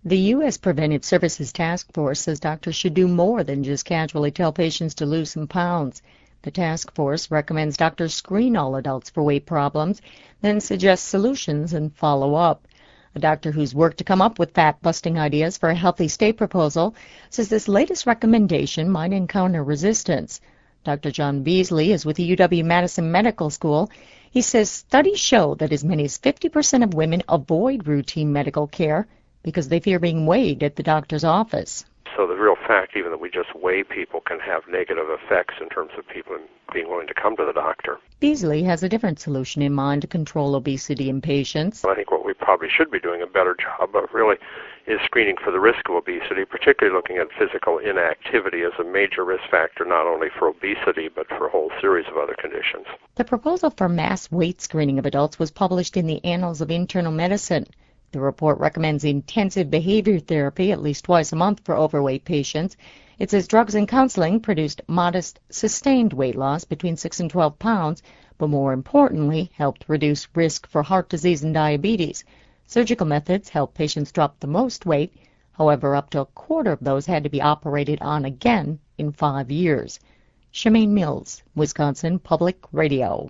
The U.S. Preventive Services Task Force says doctors should do more than just casually tell patients to lose some pounds. The task force recommends doctors screen all adults for weight problems, then suggests solutions and follow up. A doctor who's worked to come up with fat-busting ideas for a healthy state proposal says this latest recommendation might encounter resistance. Dr. John Beasley is with the UW-Madison Medical School. He says studies show that as many as 50% of women avoid routine medical care because they fear being weighed at the doctor's office. So the real fact, even that we just weigh people, can have negative effects in terms of people being willing to come to the doctor. Beasley has a different solution in mind to control obesity in patients. I think what we probably should be doing a better job of really is screening for the risk of obesity, particularly looking at physical inactivity as a major risk factor, not only for obesity, but for a whole series of other conditions. The proposal for mass weight screening of adults was published in the Annals of Internal Medicine. The report recommends intensive behavior therapy at least twice a month for overweight patients. It says drugs and counseling produced modest, sustained weight loss between 6 and 12 pounds, but more importantly, helped reduce risk for heart disease and diabetes. Surgical methods helped patients drop the most weight. However, up to a quarter of those had to be operated on again in 5 years. Shemaine Mills, Wisconsin Public Radio.